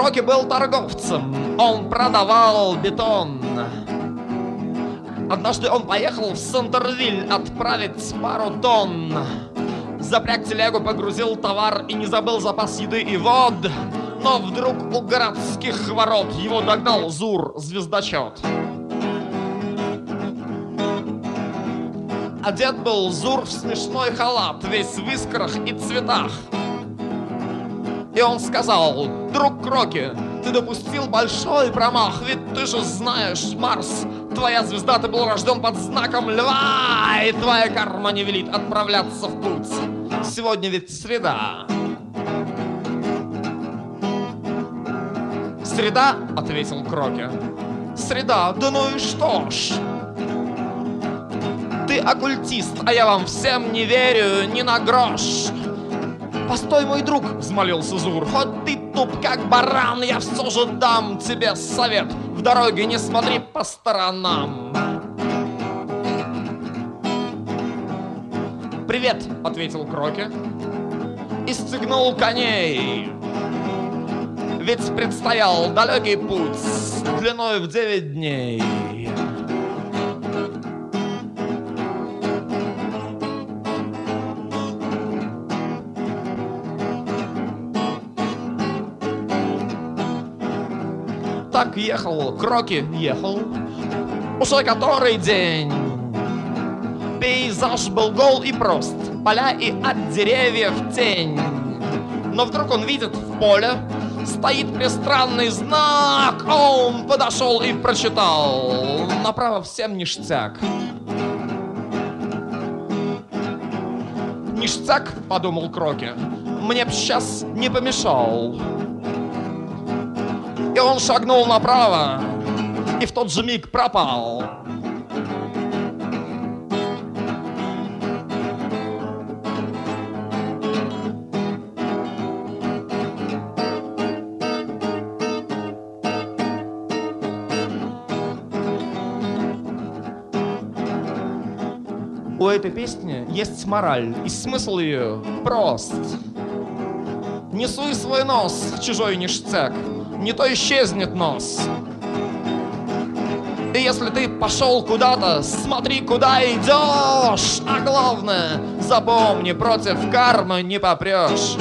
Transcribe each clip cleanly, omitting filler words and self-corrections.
Кроки был торговцем, он продавал бетон. Однажды он поехал в Сентервиль отправить пару тонн. Запряг телегу, погрузил товар и не забыл запас еды и вод. Но вдруг у городских ворот его догнал Зур, звездочет. Одет был Зур в смешной халат, весь в искрах и цветах. И он сказал: друг Кроки, ты допустил большой промах, ведь ты же знаешь, Марс, твоя звезда, ты был рожден под знаком льва, и твоя карма не велит отправляться в путь. Сегодня ведь среда. Среда, ответил Кроки. Среда, да ну и что ж? Ты оккультист, а я вам всем не верю ни на грош. Постой, мой друг, взмолился Зур, хоть ты туп как баран, я все же дам тебе совет. В дороге не смотри по сторонам. Привет, ответил Кроки и стегнул коней. Ведь предстоял далекий путь длиной в 9 дней. Так ехал, Кроки ехал, уже который день. Пейзаж был гол и прост, поля и от деревьев тень. Но вдруг он видит в поле стоит пристранный знак. Он подошел и прочитал: направо всем ништяк. Ништяк, подумал Кроки, мне б сейчас не помешал. И он шагнул направо, и в тот же миг пропал. У этой песни есть мораль, и смысл ее прост. Не суй свой нос в чужой ништяк, не то исчезнет нос. И если ты пошел куда-то, смотри, куда идешь. А главное, запомни, против кармы не попрешь.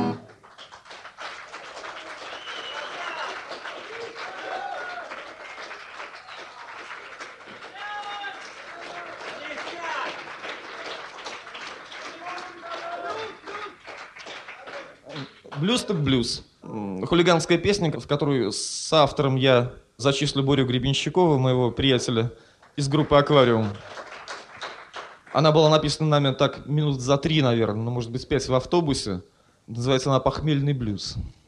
Блюз так блюз. Хулиганская песня, в которую с автором я зачислю Борю Гребенщикова, моего приятеля из группы «Аквариум». Она была написана нами так минут за 3, наверное, ну, может быть, 5 в автобусе. Называется она «Похмельный блюз».